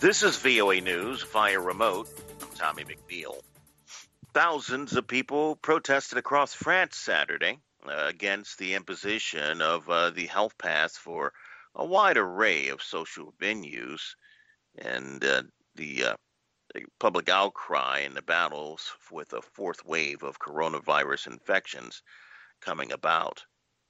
This is VOA News via remote. I'm Tommy McNeil. Thousands of people protested across France Saturday against the imposition of the health pass for a wide array of social venues and the public outcry and the battles with a fourth wave of coronavirus infections coming about.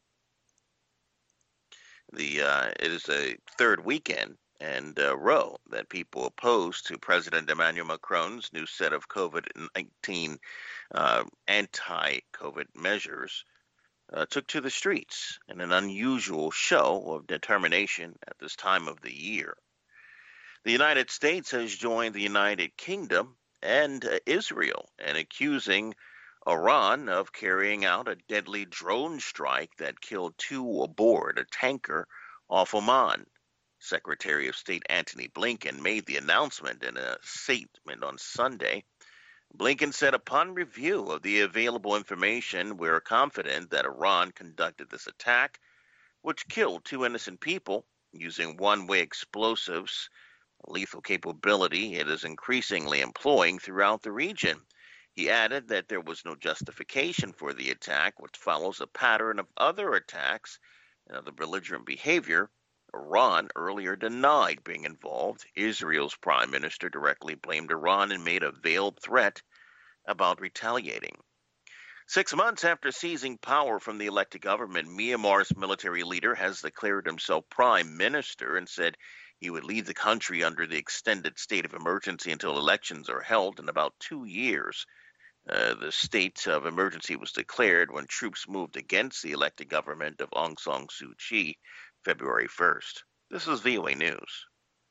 It is a third weekend and row that people opposed to President Emmanuel Macron's new set of COVID-19 anti-COVID measures took to the streets in an unusual show of determination at this time of the year. The United States has joined the United Kingdom and Israel in accusing Iran of carrying out a deadly drone strike that killed 2 aboard a tanker off Oman. Secretary of State Antony Blinken made the announcement in a statement on Sunday. Blinken said, upon review of the available information, we're confident that Iran conducted this attack, which killed 2 innocent people using one-way explosives, a lethal capability it is increasingly employing throughout the region. He added that there was no justification for the attack, which follows a pattern of other attacks and other belligerent behavior. Iran earlier denied being involved. Israel's prime minister directly blamed Iran and made a veiled threat about retaliating. 6 months after seizing power from the elected government, Myanmar's military leader has declared himself prime minister and said he would lead the country under the extended state of emergency until elections are held in about 2 years. The state of emergency was declared when troops moved against the elected government of Aung San Suu Kyi February 1st. This is VOA News.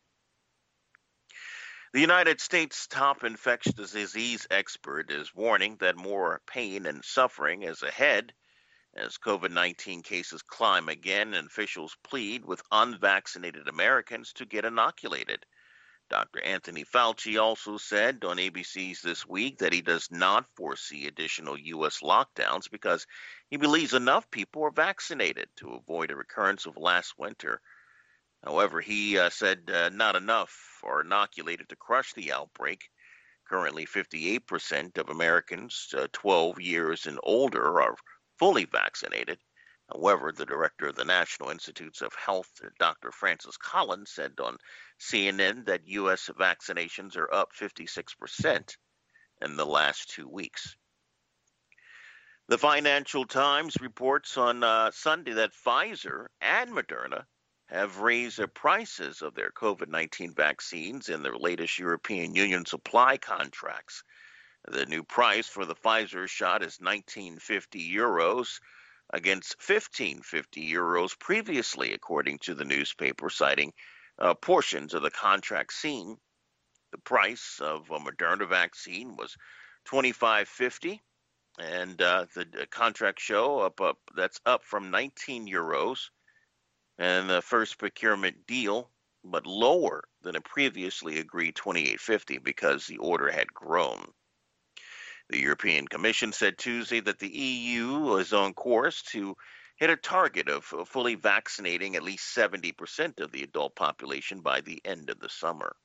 The United States top infectious disease expert is warning that more pain and suffering is ahead as COVID-19 cases climb again and officials plead with unvaccinated Americans to get inoculated. Dr. Anthony Fauci also said on ABC's This Week that he does not foresee additional U.S. lockdowns because he believes enough people are vaccinated to avoid a recurrence of last winter. However, he said not enough are inoculated to crush the outbreak. Currently, 58% of Americans 12 years and older are fully vaccinated. However, the director of the National Institutes of Health, Dr. Francis Collins, said on CNN that U.S. vaccinations are up 56% in the last 2 weeks. The Financial Times reports on Sunday that Pfizer and Moderna have raised the prices of their COVID-19 vaccines in their latest European Union supply contracts. The new price for the Pfizer shot is €19.50 against €15.50 previously, according to the newspaper, citing portions of the contract seen. The price of a Moderna vaccine was $25.50, and the contract show that's up from €19, and the first procurement deal, but lower than a previously agreed $28.50 because the order had grown. The European Commission said Tuesday that the EU is on course to hit a target of fully vaccinating at least 70% of the adult population by the end of the summer.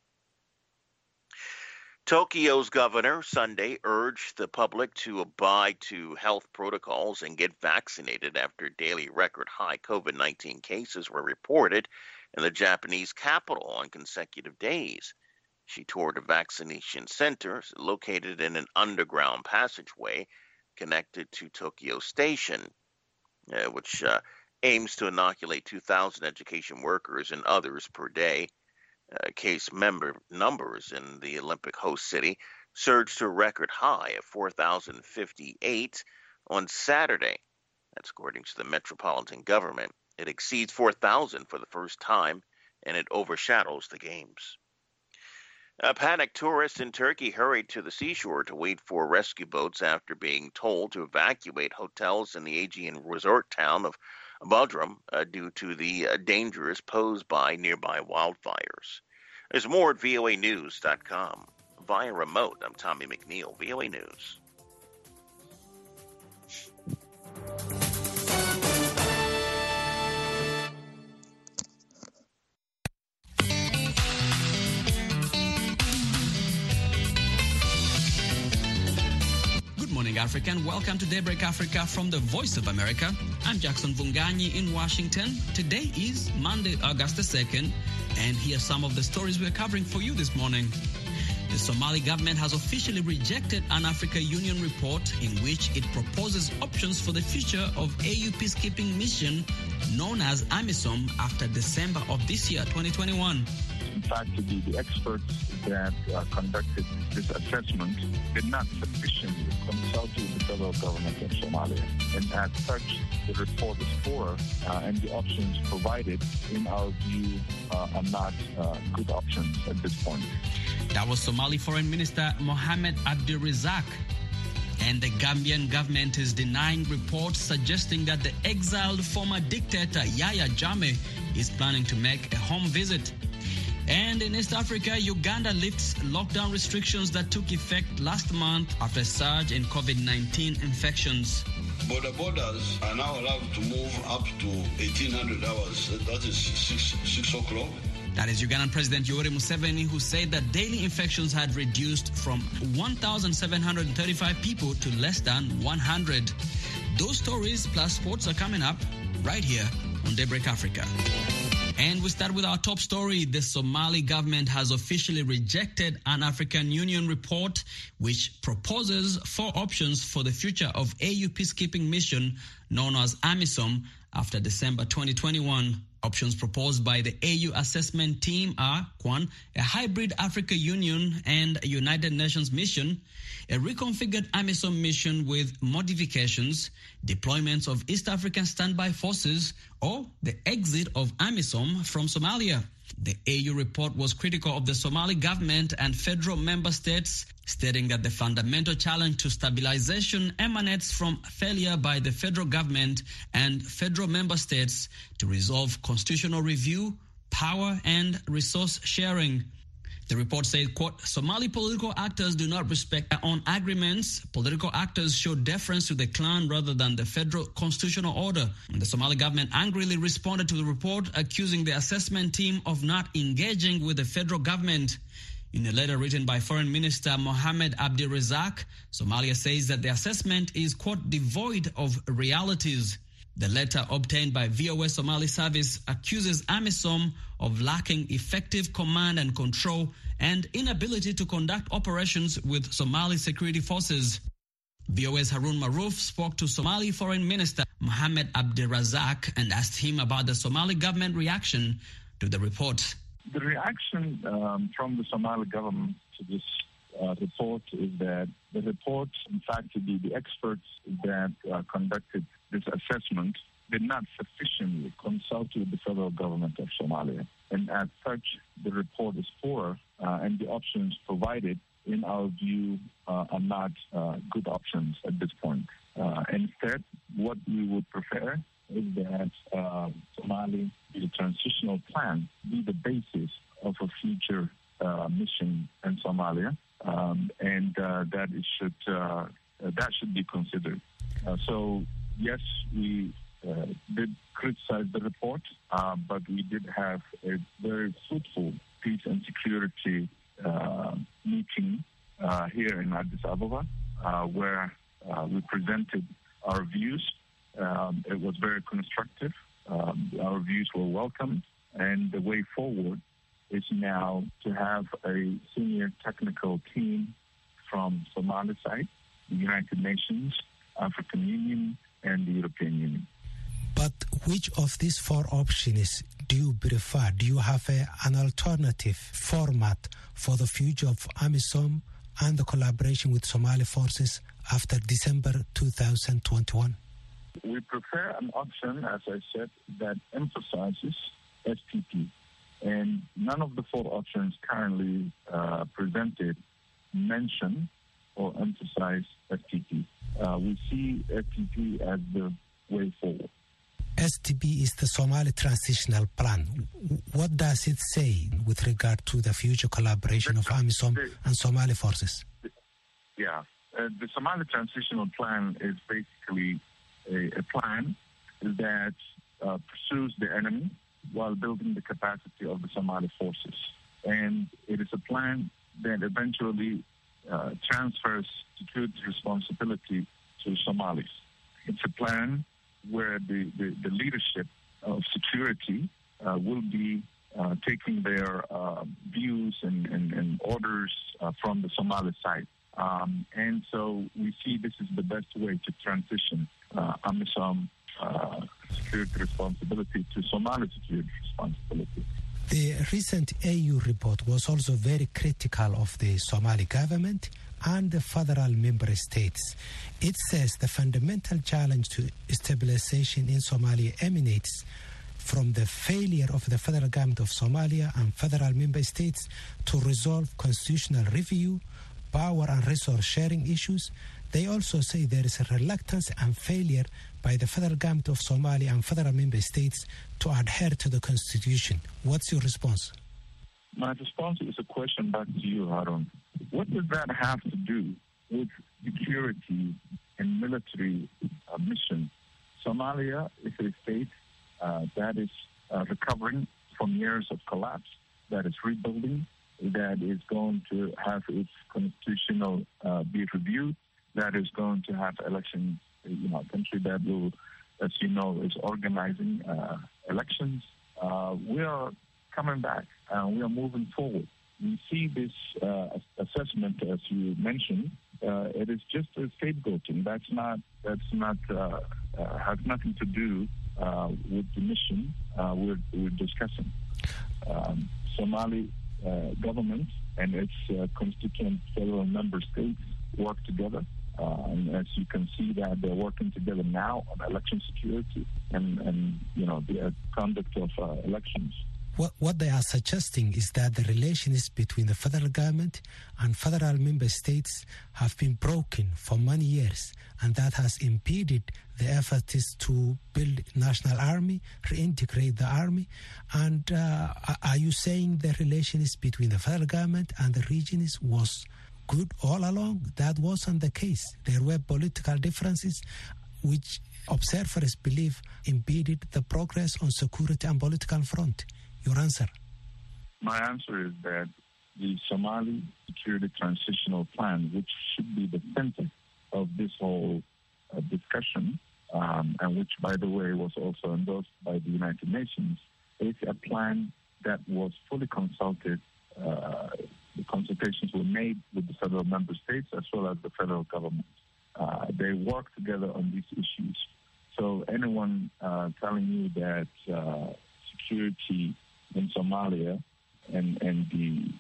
Tokyo's governor Sunday urged the public to abide to health protocols and get vaccinated after daily record high COVID-19 cases were reported in the Japanese capital on consecutive days. She toured a vaccination center located in an underground passageway connected to Tokyo Station, which aims to inoculate 2,000 education workers and others per day. Case member numbers in the Olympic host city surged to a record high of 4,058 on Saturday. That's according to the metropolitan government. It exceeds 4,000 for the first time, and it overshadows the games. Panicked tourists in Turkey hurried to the seashore to wait for rescue boats after being told to evacuate hotels in the Aegean resort town of Bodrum due to the dangers posed by nearby wildfires. There's more at voanews.com. Via remote, I'm Tommy McNeil, VOA News. Africa, and welcome to Daybreak Africa from the Voice of America. I'm Jackson Vunganyi in Washington. Today is Monday, August the 2nd, and here are some of the stories we're covering for you this morning. The Somali government has officially rejected an Africa Union report in which it proposes options for the future of AU peacekeeping mission known as AMISOM after December of this year, 2021. In fact, the experts that conducted this assessment did not sufficiently consult with the federal government of Somalia. And as such, the report is poor, and the options provided, in our view, are not good options at this point. That was Somali Foreign Minister Mohamed Abdirazak. And the Gambian government is denying reports suggesting that the exiled former dictator Yahya Jammeh is planning to make a home visit. And in East Africa, Uganda lifts lockdown restrictions that took effect last month after a surge in COVID-19 infections. Borders are now allowed to move up to 1,800 hours. That is 6 o'clock. That is Ugandan President Yoweri Museveni, who said that daily infections had reduced from 1,735 people to less than 100. Those stories plus sports are coming up right here on Daybreak Africa. And we start with our top story. The Somali government has officially rejected an African Union report which proposes 4 options for the future of AU peacekeeping mission known as AMISOM after December 2021. Options proposed by the AU assessment team are 1. A hybrid Africa Union and United Nations mission, a reconfigured AMISOM mission with modifications, deployments of East African standby forces, or the exit of AMISOM from Somalia. The AU report was critical of the Somali government and federal member states, stating that the fundamental challenge to stabilization emanates from failure by the federal government and federal member states to resolve constitutional review, power, and resource sharing. The report said, quote, Somali political actors do not respect their own agreements. Political actors show deference to the clan rather than the federal constitutional order. And the Somali government angrily responded to the report, accusing the assessment team of not engaging with the federal government. In a letter written by Foreign Minister Mohamed Abdirazak, Somalia says that the assessment is, quote, devoid of realities. The letter obtained by VOA Somali Service accuses AMISOM of lacking effective command and control and inability to conduct operations with Somali security forces. VOA's Harun Maruf spoke to Somali Foreign Minister Mohamed Abdirazak and asked him about the Somali government reaction to the report. The reaction from the Somali government to this report is that the report, in fact, the experts that conducted this assessment did not sufficiently consult with the federal government of Somalia. And as such, the report is poor, and the options provided, in our view, are not good options at this point. Instead, what we would prefer is that Somali, the transitional plan, be the basis of a future mission in Somalia, and that should be considered. So, yes, we did criticize the report, but we did have a very fruitful peace and security meeting here in Addis Ababa, where we presented our views. It was very constructive. Our views were welcomed, and the way forward is now to have a senior technical team from Somali side, the United Nations, African Union, and the European Union. But which of these 4 options do you prefer? Do you have an alternative format for the future of AMISOM and the collaboration with Somali forces after December 2021? We prefer an option, as I said, that emphasizes STP. And none of the 4 options currently presented mention or emphasize STP. We see STP as the way forward. STP is the Somali Transitional Plan. What does it say with regard to the future collaboration of AMISOM and Somali forces? The Somali Transitional Plan is basically a plan that pursues the enemy while building the capacity of the Somali forces. And it is a plan that eventually transfers to security responsibility to Somalis. It's a plan where the leadership of security will be taking their views and orders from the Somali side. And so we see this is the best way to transition AMISOM security responsibility to Somali security responsibility. The recent AU report was also very critical of the Somali government and the federal member states. It says the fundamental challenge to stabilization in Somalia emanates from the failure of the federal government of Somalia and federal member states to resolve constitutional review, power and resource sharing issues. They also say there is a reluctance and failure by the federal government of Somalia and federal member states to adhere to the constitution. What's your response? My response is a question back to you, Harun. What does that have to do with security and military mission? Somalia is a state that is recovering from years of collapse, that is rebuilding, that is going to have its constitutional be reviewed, that is going to have elections, a country that will, as you know, is organizing elections. We are coming back and we are moving forward. We see this assessment, as you mentioned, it is just a scapegoating. That's not has nothing to do with the mission we're discussing. Somali government and its constituent federal member states work together. And as you can see that they're working together now on election security and the conduct of elections. What they are suggesting is that the relations between the federal government and federal member states have been broken for many years, and that has impeded the efforts to build national army, reintegrate the army. And are you saying the relations between the federal government and the regions was good all along? That wasn't the case. There were political differences which observers believe impeded the progress on security and political front. Your answer? My answer is that the Somali Security Transitional Plan, which should be the center of this whole discussion, and which, by the way, was also endorsed by the United Nations, is a plan that was fully consulted. The consultations were made with the federal member states as well as the federal government. They work together on these issues. So anyone telling you that security in Somalia and the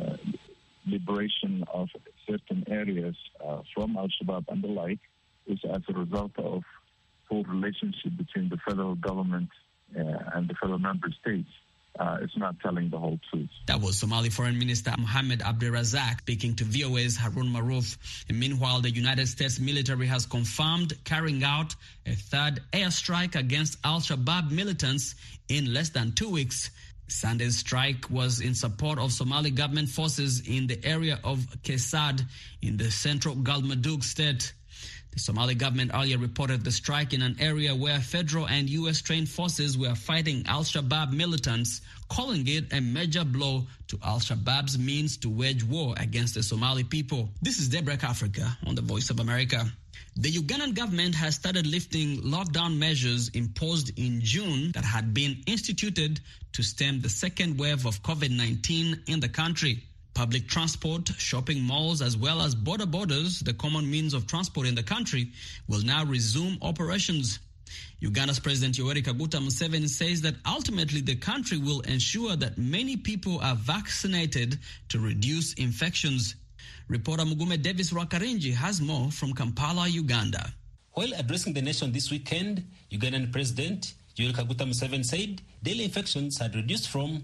liberation of certain areas from Al-Shabaab and the like is as a result of full relationship between the federal government and the federal member states. It's not telling the whole truth. That was Somali Foreign Minister Mohammed Abdirazak speaking to VOA's Harun Maruf. And meanwhile, the United States military has confirmed carrying out a third airstrike against Al-Shabaab militants in less than 2 weeks. Sunday's strike was in support of Somali government forces in the area of Kesad in the central Galmudug state. The Somali government earlier reported the strike in an area where federal and U.S.-trained forces were fighting Al-Shabaab militants, calling it a major blow to Al-Shabaab's means to wage war against the Somali people. This is Daybreak Africa on the Voice of America. The Ugandan government has started lifting lockdown measures imposed in June that had been instituted to stem the second wave of COVID-19 in the country. Public transport, shopping malls, as well as border borders, the common means of transport in the country, will now resume operations. Uganda's President Yoweri Kaguta Museveni says that ultimately the country will ensure that many people are vaccinated to reduce infections. Reporter Mugume Davis Rwakarinji has more from Kampala, Uganda. While addressing the nation this weekend, Ugandan President Yoweri Kaguta Museveni said daily infections had reduced from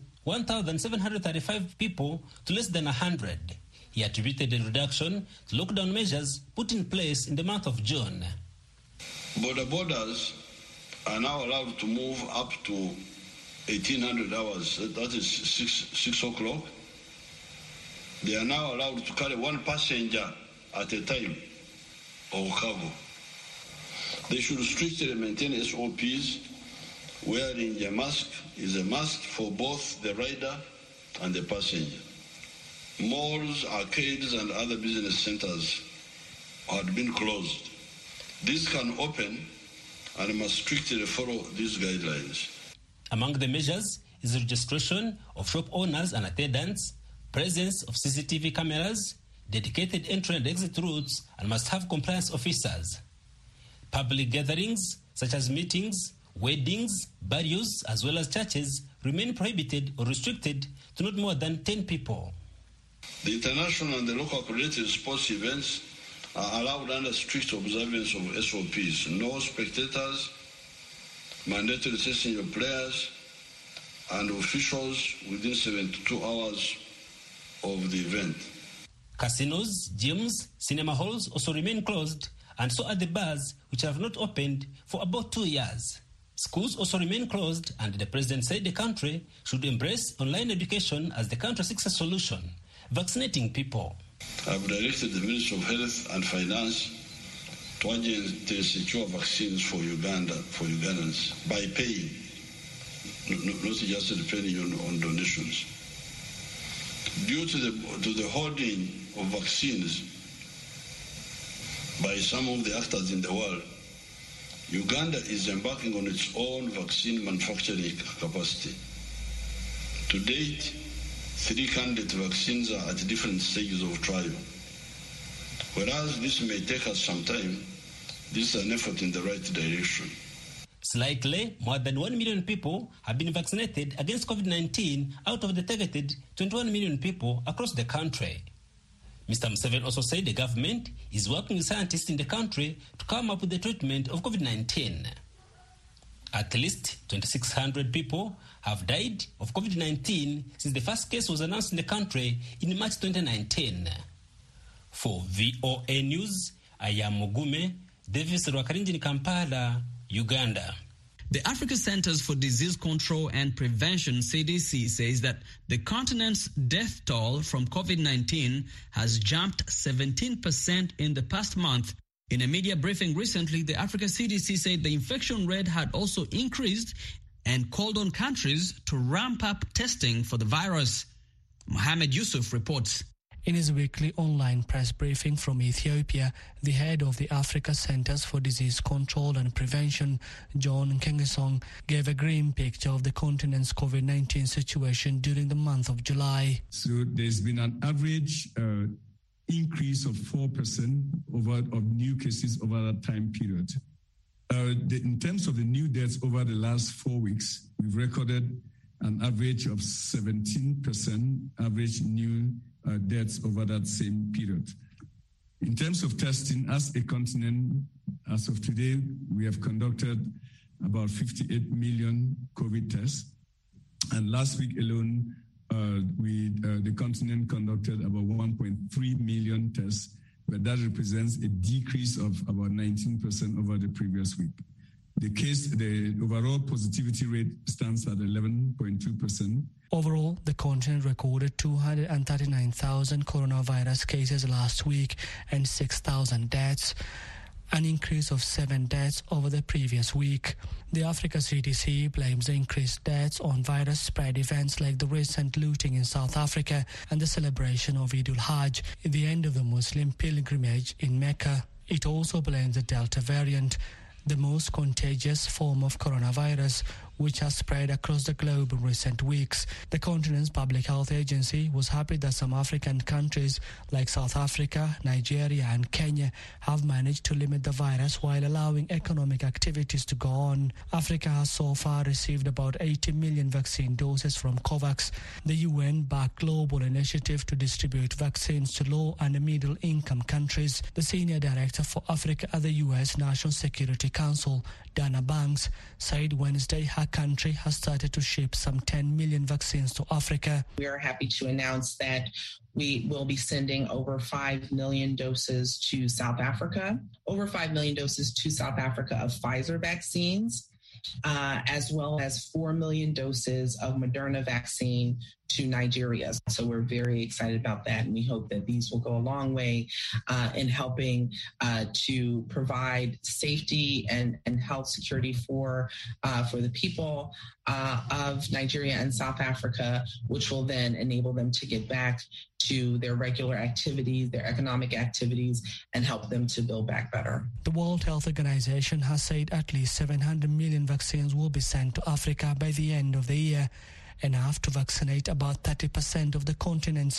1,735 people to less than 100. He attributed the reduction to lockdown measures put in place in the month of June. Borders are now allowed to move up to 1,800 hours. That is 6 o'clock. They are now allowed to carry one passenger at a time or cargo. They should strictly maintain SOPs. Wearing a mask is a mask for both the rider and the passenger. Malls, arcades, and other business centers had been closed. These can open and must strictly follow these guidelines. Among the measures is registration of shop owners and attendants, presence of CCTV cameras, dedicated entry and exit routes, and must have compliance officers. Public gatherings such as meetings, weddings, burials, as well as churches remain prohibited or restricted to not more than 10 people. The international and the local accredited sports events are allowed under strict observance of SOPs. No spectators, mandatory testing of players and officials within 72 hours of the event. Casinos, gyms, cinema halls also remain closed, and so are the bars, which have not opened for about 2 years. Schools also remain closed, and the president said the country should embrace online education as the country seeks a solution, vaccinating people. I've directed the Ministry of Health and Finance to urgently secure vaccines for Ugandans by paying, not just depending on donations. Due to the hoarding of vaccines by some of the actors in the world, Uganda is embarking on its own vaccine manufacturing capacity. To date, 3 candidate vaccines are at different stages of trial. Whereas this may take us some time, this is an effort in the right direction. Slightly more than 1 million people have been vaccinated against COVID-19 out of the targeted 21 million people across the country. Mr. Museveni also said the government is working with scientists in the country to come up with the treatment of COVID-19. At least 2,600 people have died of COVID-19 since the first case was announced in the country in March 2019. For VOA News, I am Mugume Davis Rwakarinji in Kampala, Uganda. The Africa Centers for Disease Control and Prevention, CDC, says that the continent's death toll from COVID-19 has jumped 17% in the past month. In a media briefing recently, the Africa CDC said the infection rate had also increased and called on countries to ramp up testing for the virus. Mohamed Yusuf reports. In his weekly online press briefing from Ethiopia, the head of the Africa Centers for Disease Control and Prevention, John Nkengasong, gave a grim picture of the continent's COVID-19 situation during the month of July. So there's been an average increase of 4% of new cases over that time period. In terms of the new deaths over the last 4 weeks, we've recorded an average of 17% average new deaths over that same period. In terms of testing, as a continent, as of today, we have conducted about 58 million COVID tests. And last week alone, the continent conducted about 1.3 million tests, but that represents a decrease of about 19% over the previous week. The overall positivity rate stands at 11.2%. Overall, the continent recorded 239,000 coronavirus cases last week and 6,000 deaths, an increase of 7 deaths over the previous week. The Africa CDC blames the increased deaths on virus-spread events like the recent looting in South Africa and the celebration of Eid al-Hajj, the end of the Muslim pilgrimage in Mecca. It also blames the Delta variant, the most contagious form of coronavirus, which has spread across the globe in recent weeks. The continent's public health agency was happy that some African countries like South Africa, Nigeria and Kenya have managed to limit the virus while allowing economic activities to go on. Africa has so far received about 80 million vaccine doses from COVAX, the UN-backed global initiative to distribute vaccines to low and middle-income countries. The senior director for Africa at the U.S. National Security Council, Dana Banks, said Wednesday her country has started to ship some 10 million vaccines to Africa. We are happy to announce that we will be sending over 5 million doses to South Africa, over 5 million doses to South Africa of Pfizer vaccines, as well as 4 million doses of Moderna vaccine to Nigeria. So we're very excited about that, and we hope that these will go a long way in helping to provide safety and health security for the people of Nigeria and South Africa, which will then enable them to get back to their regular activities, their economic activities, and help them to build back better. The World Health Organization has said at least 700 million vaccines will be sent to Africa by the end of the year, enough to vaccinate about 30% of the continent's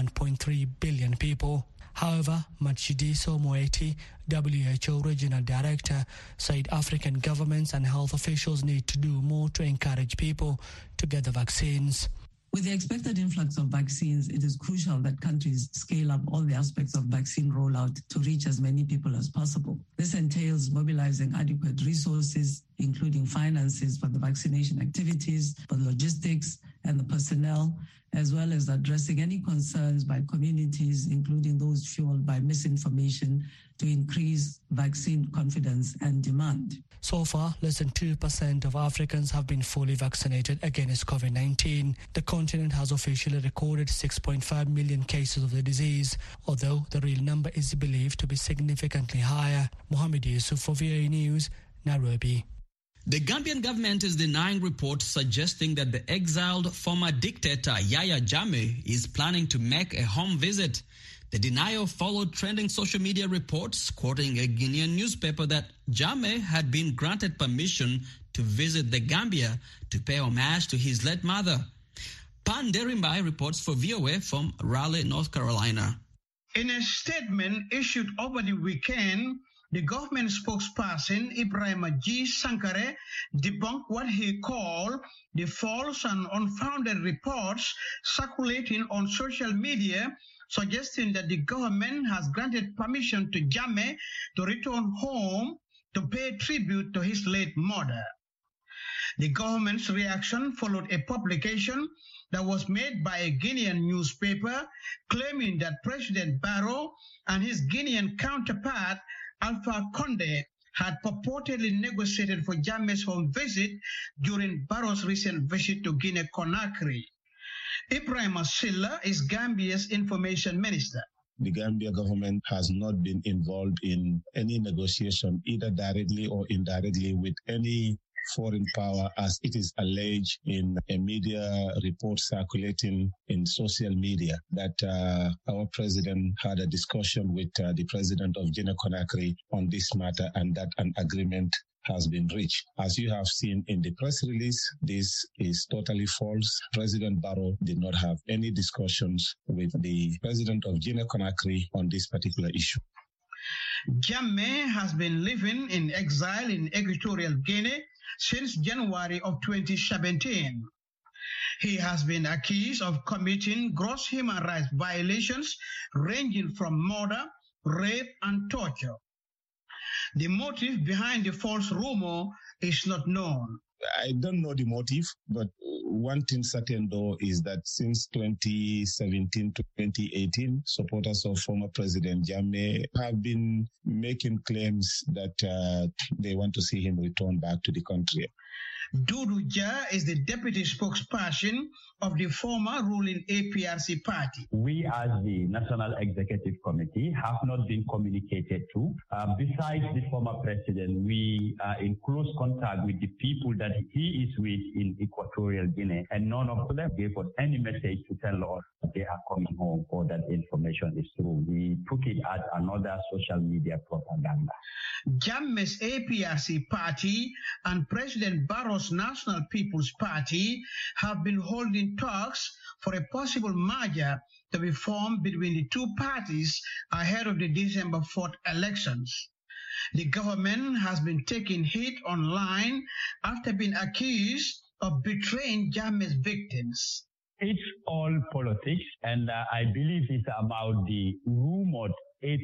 1.3 billion people. However, Matshidiso Moeti, WHO Regional Director, said African governments and health officials need to do more to encourage people to get the vaccines. With the expected influx of vaccines, it is crucial that countries scale up all the aspects of vaccine rollout to reach as many people as possible. This entails mobilizing adequate resources, including finances for the vaccination activities, for logistics and the personnel, as well as addressing any concerns by communities, including those fueled by misinformation, to increase vaccine confidence and demand. So far, less than 2% of Africans have been fully vaccinated against COVID-19. The continent has officially recorded 6.5 million cases of the disease, although the real number is believed to be significantly higher. Mohamed Yusuf for VOA News, Nairobi. The Gambian government is denying reports suggesting that the exiled former dictator Yahya Jammeh is planning to make a home visit. The denial followed trending social media reports quoting a Guinean newspaper that Jammeh had been granted permission to visit the Gambia to pay homage to his late mother. Pan Derimbai reports for VOA from Raleigh, North Carolina. In a statement issued over the weekend, the government spokesperson Ibrahima G. Sankare debunked what he called the false and unfounded reports circulating on social media suggesting that the government has granted permission to Jammeh to return home to pay tribute to his late mother. The government's reaction followed a publication that was made by a Guinean newspaper claiming that President Barrow and his Guinean counterpart Alpha Condé had purportedly negotiated for Jammeh's home visit during Barrow's recent visit to Guinea-Conakry. Ibrahima Silla is Gambia's information minister. The Gambia government has not been involved in any negotiation, either directly or indirectly, with any foreign power, as it is alleged in a media report circulating in social media that our president had a discussion with the president of Guinea-Conakry on this matter and that an agreement has been reached. As you have seen in the press release, this is totally false. President Barrow did not have any discussions with the president of Guinea-Conakry on this particular issue. Jammeh has been living in exile in Equatorial Guinea since January of 2017. He has been accused of committing gross human rights violations ranging from murder, rape, and torture. The motive behind the false rumor is not known. I don't know the motive, but one thing certain though is that since 2017 to 2018, supporters of former President Jammeh have been making claims that they want to see him return back to the country. Dudu Jah is the deputy spokesperson of the former ruling APRC party. We as the National Executive Committee have not been communicated to. Besides the former president, we are in close contact with the people that he is with in Equatorial Guinea, and none of them gave us any message to tell us that they are coming home or that information is true. We took it as another social media propaganda. Jammeh's APRC party and President Barrow's National People's Party have been holding talks for a possible merger to be formed between the two parties ahead of the December 4th elections. The government has been taking heat online after being accused of betraying Jammeh's victims. It's all politics, and I believe it's about the rumored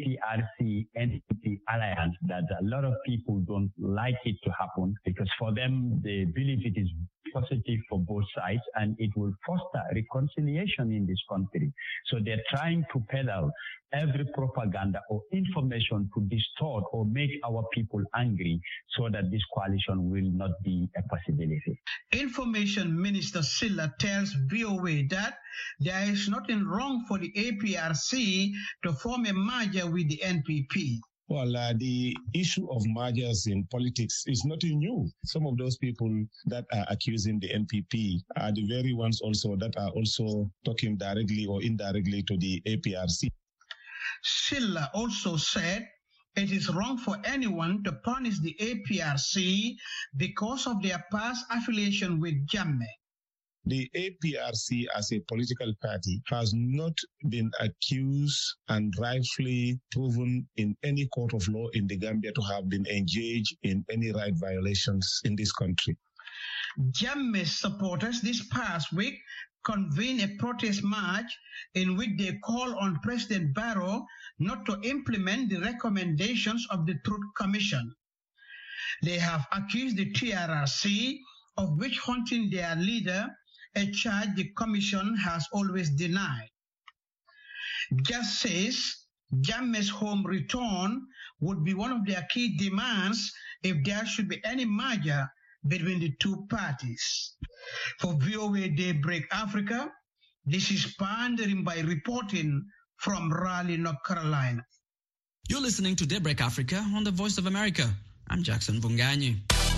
APRC NPP alliance that a lot of people don't like it to happen because for them they believe it is positive for both sides and it will foster reconciliation in this country. So they're trying to peddle every propaganda or information to distort or make our people angry so that this coalition will not be a possibility. Information Minister Silla tells VOA that there is nothing wrong for the APRC to form a merger with the NPP. Well, the issue of mergers in politics is nothing new. Some of those people that are accusing the NPP are the very ones also that are also talking directly or indirectly to the APRC. Silla also said it is wrong for anyone to punish the APRC because of their past affiliation with Jammeh. The APRC as a political party has not been accused and rightfully proven in any court of law in the Gambia to have been engaged in any right violations in this country. Jammeh supporters this past week convened a protest march in which they call on President Barrow not to implement the recommendations of the Truth Commission. They have accused the TRRC of witch hunting their leader, a charge the Commission has always denied. Just says Jammeh's home return would be one of their key demands if there should be any merger between the two parties. For VOA Daybreak Africa, this is Pandering by reporting from Raleigh, North Carolina. You're listening to Daybreak Africa on the Voice of America. I'm Jackson Vunganyi.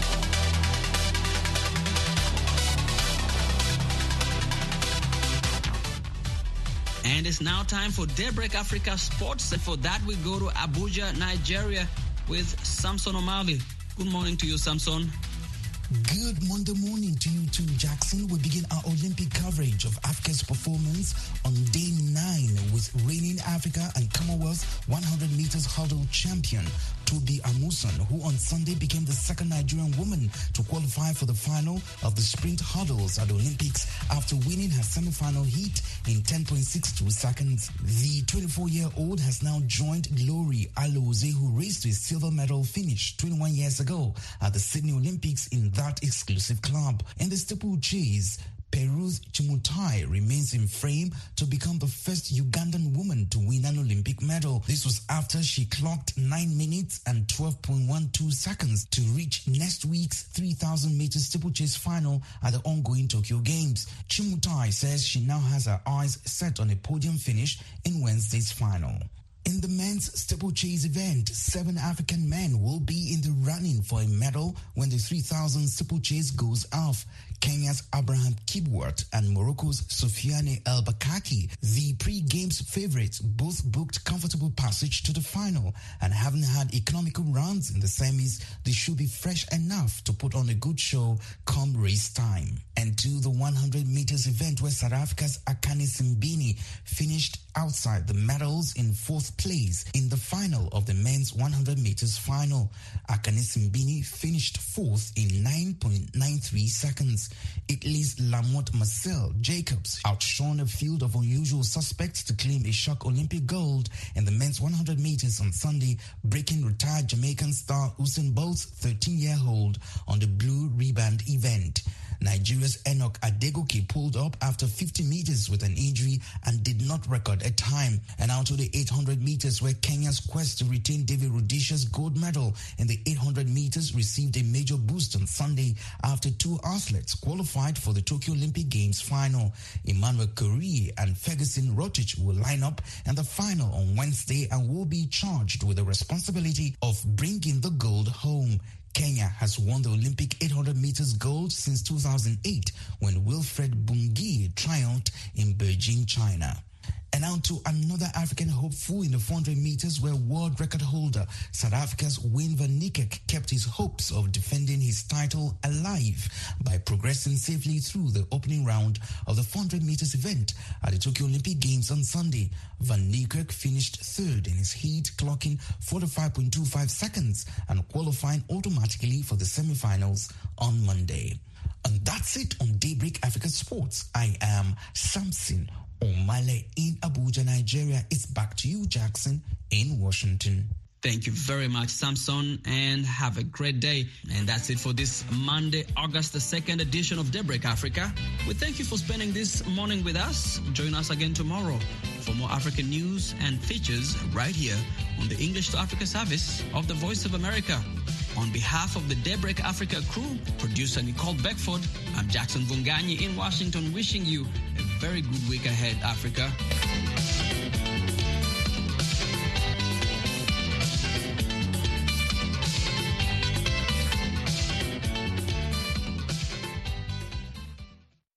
And it's now time for Daybreak Africa Sports. And for that, we go to Abuja, Nigeria with Samson Omali. Good morning to you, Samson. Good Monday morning to you too, Jackson. We begin our Olympic coverage of Africa's performance on day 9 with reigning Africa and Commonwealth 100 meters hurdle champion Tobi Amusan, who on Sunday became the second Nigerian woman to qualify for the final of the sprint hurdles at the Olympics after winning her semi-final heat in 10.62 seconds. The 24-year-old has now joined Glory Aloze, who raced to a silver medal finish 21 years ago at the Sydney Olympics in that exclusive club. In the steeplechase, Peru's Chimutai remains in frame to become the first Ugandan woman to win an Olympic medal. This was after she clocked 9 minutes and 12.12 seconds to reach next week's 3,000 meters steeplechase final at the ongoing Tokyo Games. Chimutai says she now has her eyes set on a podium finish in Wednesday's final. In the men's steeplechase event, 7 African men will be in the running for a medal when the 3,000 steeplechase goes off. Kenya's Abraham Kibwart and Morocco's Sofiane El Bakaki, the pre-games favorites, both booked comfortable passage to the final, and having had economical rounds in the semis, they should be fresh enough to put on a good show come race time. And to the 100 meters event where South Africa's Akani Simbini finished outside the medals in 4th place in the final of the men's 100 meters final. Akani Simbini finished 4th in 9.93 seconds. Italy's Lamotte Marcel Jacobs outshone a field of unusual suspects to claim a shock Olympic gold in the men's 100 meters on Sunday, breaking retired Jamaican star Usain Bolt's 13-year-old on the blue riband event. Nigeria's Enoch Adegoke pulled up after 50 meters with an injury and did not record a time. And out to the 800 meters where Kenya's quest to retain David Rudisha's gold medal in the 800 meters received a major boost on Sunday after 2 athletes qualified for the Tokyo Olympic Games final. Emmanuel Korie and Ferguson Rotich will line up in the final on Wednesday and will be charged with the responsibility of bringing the gold home. Kenya has won the Olympic 800 meters gold since 2008 when Wilfred Bungei triumphed in Beijing, China. And now to another African hopeful in the 400 meters where world record holder South Africa's Wayne van Niekerk kept his hopes of defending his title alive by progressing safely through the opening round of the 400 meters event at the Tokyo Olympic Games on Sunday. Van Niekerk finished 3rd in his heat, clocking 45.25 seconds and qualifying automatically for the semifinals on Monday. And that's it on Daybreak Africa Sports. I am Samson Omale in Abuja, Nigeria. It's back to you, Jackson, in Washington. Thank you very much, Samson, and have a great day. And that's it for this Monday, August the 2nd edition of Daybreak Africa. We thank you for spending this morning with us. Join us again tomorrow for more African news and features right here on the English to Africa service of the Voice of America. On behalf of the Daybreak Africa crew, producer Nicole Beckford, I'm Jackson Vunganyi in Washington, wishing you a very good week ahead, Africa.